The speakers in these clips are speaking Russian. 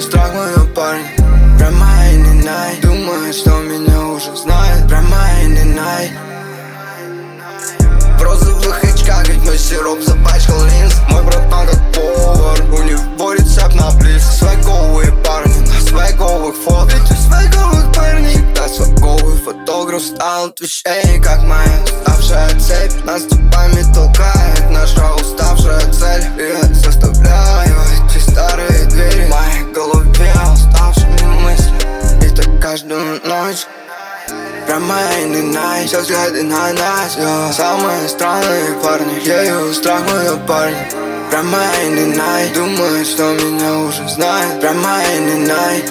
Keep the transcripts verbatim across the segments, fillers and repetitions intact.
страх моего парня. Прямо и не най, думает, что меня уже знает. Прямо и не най. В розовых очках, ведь мой сироп запачкал линз. Мой братан как повар, у него рецепт на близ. Свайговые парни на свайговых фото. Ведь у свайговых парней всегда свайговый фотограф. Стал от вещей, как моя уставшая цепь. Нас типами толкает наша уставшая цель. И я заставляю эти старые двери в моей голове уставшими мыслями. И так каждую ночь. Прямо и не най, все взгляды на нас, йо. Самые странные парни, ею страх моего парня. Прямо и не най, думает, что меня уже знает. Прямо и не най.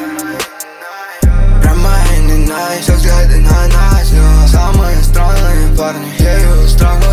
Прямо и не най, все взгляды на нас, йо. Самые странные парни, ею страх моего парня.